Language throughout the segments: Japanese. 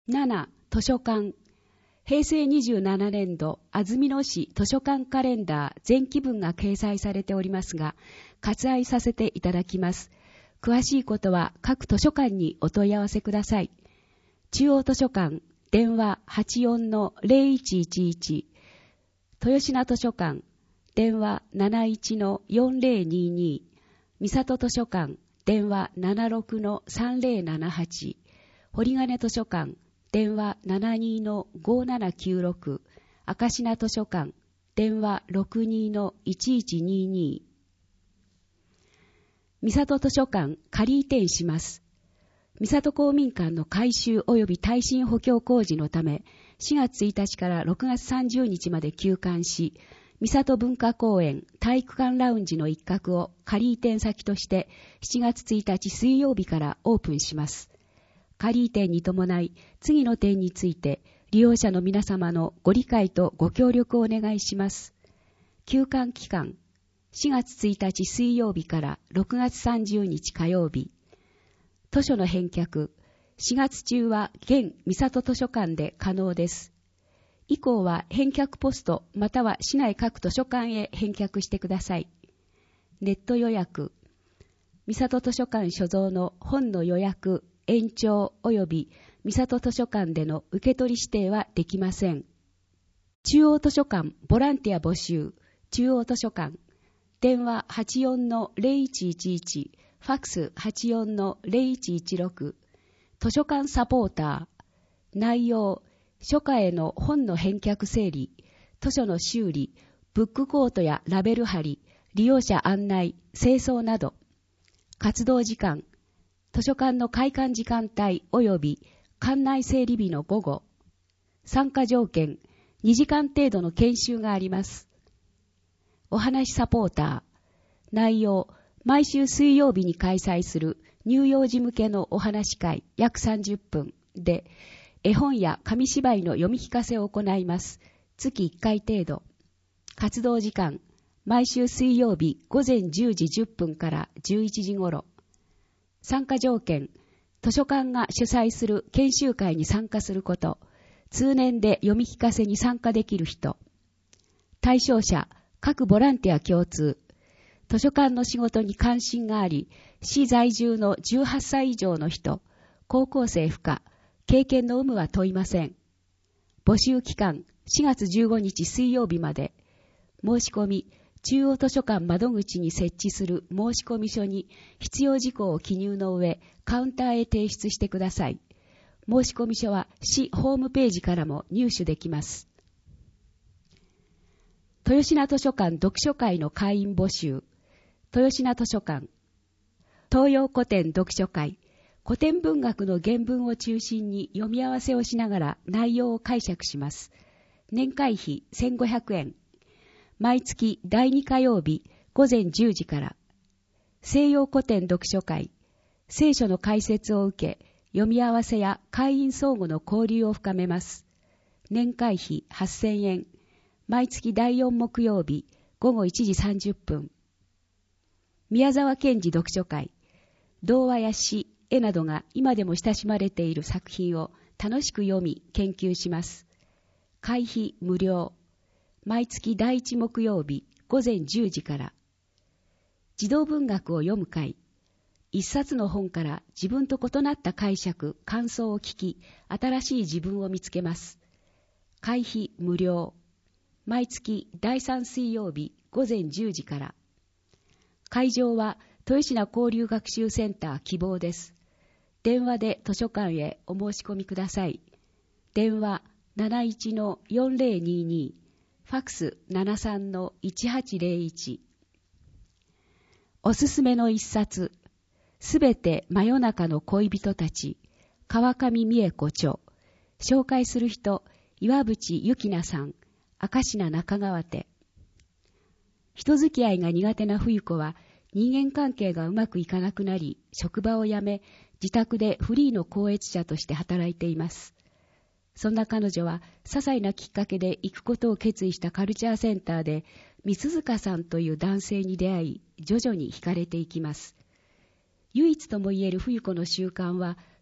7. 図書館。平成27年度安曇野市図書館カレンダー全期分が掲載されておりますが、割愛させていただきます。詳しいことは各図書館にお問い合わせください。中央図書館、電話 84-0111。豊品図書館、電話 71-4022。三郷図書館、電話 76-3078。堀金図書館、電話 72-5796。明品図書館、電話 62-1122。三郷図書館、仮移転します。三郷公民館の改修及び耐震補強工事のため、4月1日から6月30日まで休館し、三郷文化公園体育館ラウンジの一角を仮移転先として7月1日水曜日からオープンします。仮移転に伴い、次の点について利用者の皆様のご理解とご協力をお願いします。休館期間、4月1日水曜日から6月30日火曜日。図書の返却、4月中は現三郷図書館で可能です。以降は返却ポストまたは市内各図書館へ返却してください。ネット予約、三郷図書館所蔵の本の予約、延長及び三郷図書館での受け取り指定はできません。中央図書館ボランティア募集、中央図書館、電話 84-0111、ファックス 84-0116、図書館サポーター、内容、書家への本の返却整理、図書の修理、ブックコートやラベル貼り、利用者案内、清掃など。活動時間、図書館の開館時間帯及び館内整理日の午後。参加条件、2時間程度の研修があります。お話サポーター、内容、毎週水曜日に開催する乳幼児向けのお話会約30分で、絵本や紙芝居の読み聞かせを行います。月1回程度。活動時間、毎週水曜日午前10時10分から11時頃。参加条件、図書館が主催する研修会に参加すること。通年で読み聞かせに参加できる人。対象者、各ボランティア共通。図書館の仕事に関心があり、市在住の18歳以上の人、高校生不可、経験の有無は問いません。募集期間、4月15日水曜日まで。申し込み、中央図書館窓口に設置する申込書に必要事項を記入の上、カウンターへ提出してください。申込書は市ホームページからも入手できます。豊品図書館読書会の会員募集。豊品図書館、東洋古典読書会、古典文学の原文を中心に読み合わせをしながら内容を解釈します。年会費1500円。毎月第2火曜日午前10時から。西洋古典読書会、聖書の解説を受け、読み合わせや会員相互の交流を深めます。年会費8000円。毎月第4木曜日午後1時30分。宮沢賢治読書会、童話や詩、絵などが今でも親しまれている作品を楽しく読み、研究します。会費無料。毎月第1木曜日午前10時から。児童文学を読む会、一冊の本から自分と異なった解釈、感想を聞き、新しい自分を見つけます。会費無料。毎月第3水曜日午前10時から。会場は豊品交流学習センター希望です。電話で図書館へお申し込みください。電話 71-4022、ファックス 73-1801。おすすめの一冊、すべて真夜中の恋人たち、川上美恵子著。紹介する人、岩渕ゆきなさん、明品中川手。人付き合いが苦手な冬子は人間関係がうまくいかなくなり、職場を辞め、自宅でフリーの校閲者として働いています。そんな彼女は、些細なきっかけで行くことを決意したカルチャーセンターで、三塚さんという男性に出会い、徐々に惹かれていきます。唯一ともいえる冬子の習慣は、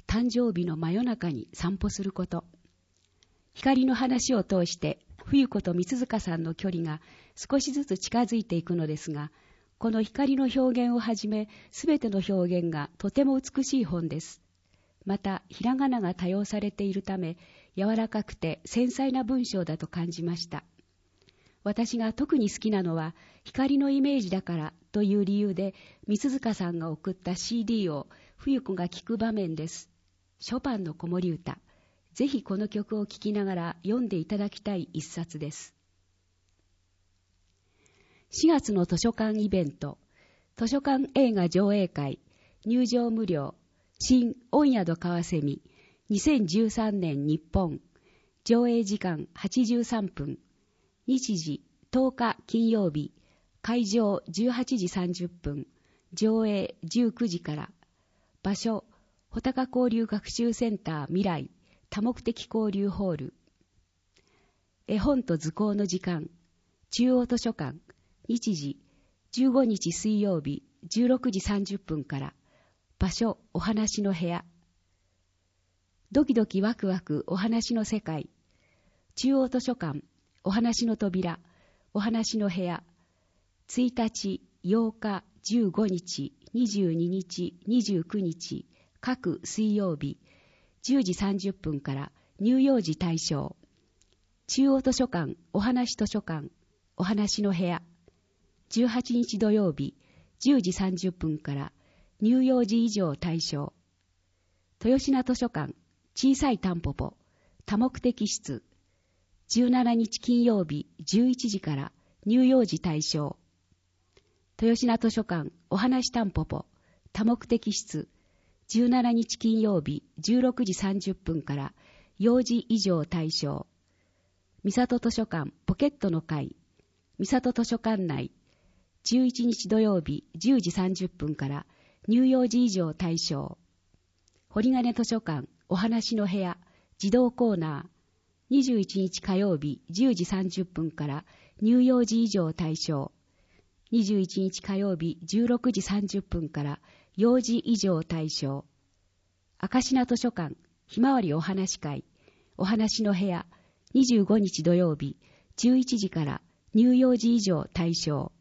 誕生日の真夜中に散歩すること。光の話を通して冬子と三塚さんの距離が少しずつ近づいていくのですが、この光の表現をはじめすべての表現がとても美しい本です。またひらがなが多用されているため柔らかくて繊細な文章だと感じました。私が特に好きなのは光のイメージだからという理由で三塚さんが送った CD を冬子が聴く場面です。ショパンの子守歌。ぜひこの曲を聴きながら読んでいただきたい一冊です。4月の図書館イベント、図書館映画上映会、入場無料、新御宿カワセミ、2013年日本、上映時間83分、日時10日金曜日、会場18時30分、上映19時から、場所、穂高交流学習センター未来、多目的交流ホール。絵本と図工の時間、中央図書館、日時15日水曜日16時30分から、場所お話の部屋。ドキドキワクワクお話の世界、中央図書館お話の扉、お話の部屋。1日8日15日22日29日各水曜日10時30分から乳幼児対象。中央図書館お話図書館お話の部屋。18日土曜日10時30分から乳幼児以上対象。豊品図書館小さいタンポポ多目的室。17日金曜日11時から乳幼児対象。豊品図書館お話タンポポ多目的室。17日金曜日16時30分から幼児以上対象。三郷図書館ポケットの会。三郷図書館内。11日土曜日10時30分から乳幼児以上対象。堀金図書館お話の部屋児童コーナー。21日火曜日10時30分から乳幼児以上対象。21日火曜日16時30分から幼児以上対象。明石名図書館ひまわりお話会お話の部屋。25日土曜日11時から乳幼児以上対象。